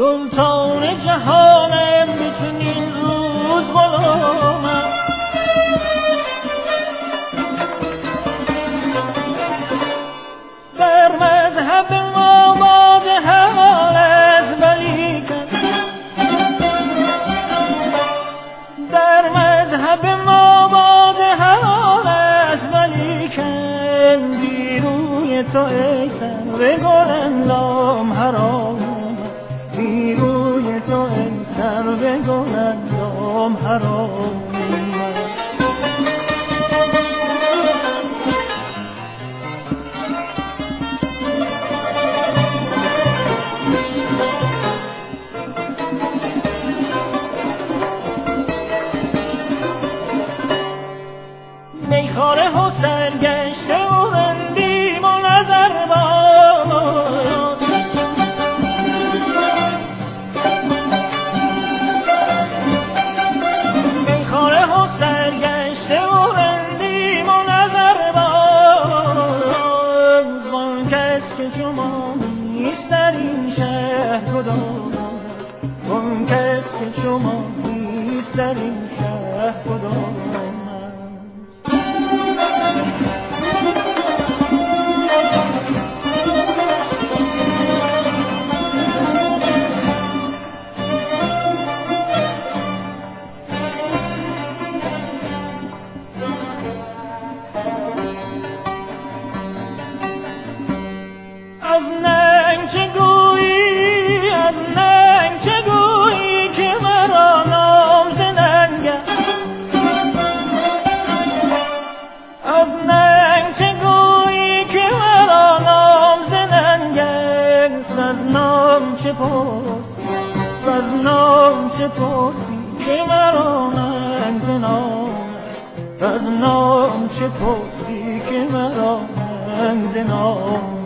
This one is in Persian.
سلطان جهانم به چنین روز غلامم. در مذهب ما باده حال از ولیکن، در مذهب ما باده حال از ولیکن، بیروی تو ای سرو گلندام حرام، بیروی تو ای سرو گلندام حرام. میخاره و سرگشته و رندیم و نظر باد، میخاره و سرگشته و رندیم و نظر باد. وان کس که شما نیست در این شهر کدام، وان کس که شما نیست در این شهر کدام. از ننگ چه گویی، از ننگ چه گویی که مرا نام ز ننگ است، از ننگ چه گویی که مرا نام ز ننگ است. از نام چه پرسی، از نام چه پرسی که مرا ننگ ز نام است، از نام چه پرسی که مرا ننگ ز نام.